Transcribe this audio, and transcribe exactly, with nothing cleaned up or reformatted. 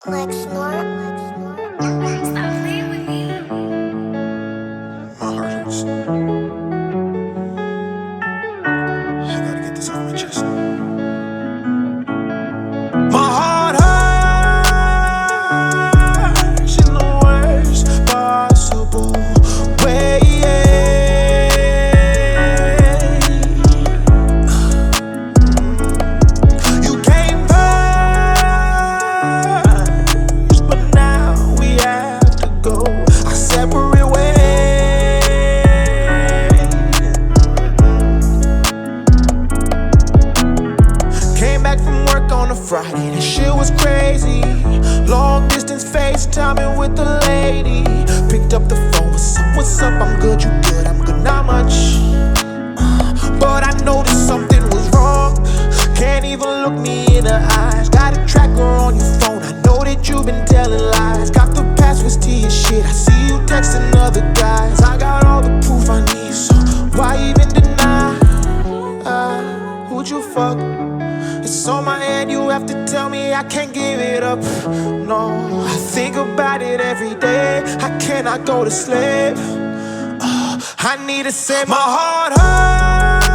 Lexnor. Stop playing with me. My heart hurts. I gotta get this off my chest. My heart hurts in the worst possible way. You came first, but now we have to go our separate ways. Came back from work on a Friday, that shit was crazy. Long distance FaceTiming with the lady. Picked up the phone, what's up, what's up, I'm good, you good, I'm good, not much. Uh, But I noticed something was wrong. Can't even look me in the eyes. Got a tracker on your phone, I know that you've been telling lies. Got the passwords to your shit, I see you texting other guys. I got all the proof I need, so why even deny? Uh, who'd you fuck? It's on my head, you have to tell me I can't give it up. No, I think about it every day. I cannot go to sleep. uh, I need to say my heart hurts